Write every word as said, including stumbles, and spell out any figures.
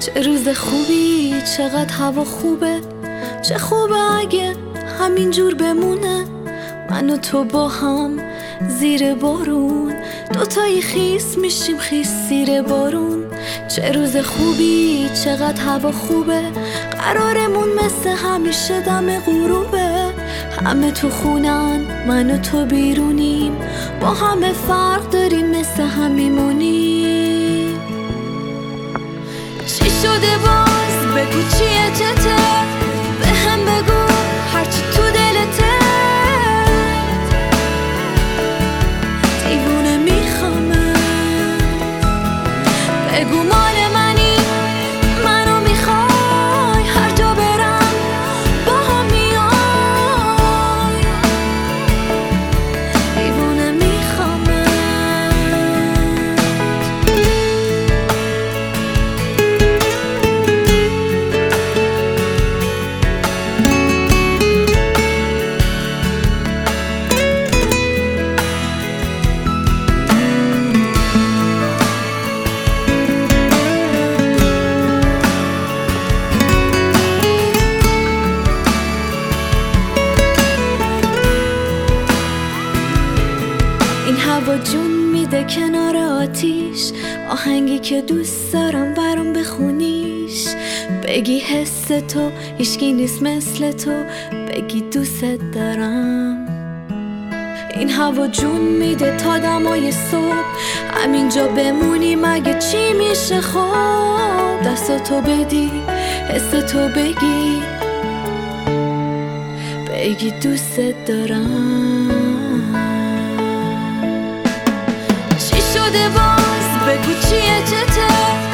چه روز خوبی، چقدر هوا خوبه، چه خوبه اگه همینجور بمونه. من و تو با هم زیر بارون، دوتایی خیس میشیم خیس زیر بارون. چه روز خوبی، چقدر هوا خوبه، قرارمون مثل همیشه دم غروبه. همه تو خونن، من و تو بیرونیم، با همه فرق داریم مثل هم میمونیم. چی شده باز؟ بگو چیه چته، به هم بگو هرچی تو دلته. دیوونه میخوامه، بگو مال منی، منو میخوای، هر جا برم با هم میای. دیوونه میخوامه. این هوا جون میده کنار آتیش، آهنگی که دوست دارم برام بخونیش. بگی حس تو هیچکی نیست مثل تو، بگی دوست دارم. این هوا جون میده تا دمای صبح، همینجا بمونیم اگه چی میشه. خوب دستاتو بدی، حس تو بگی، بگی دوست دارم. چی شده باز؟ بگو چیه چته،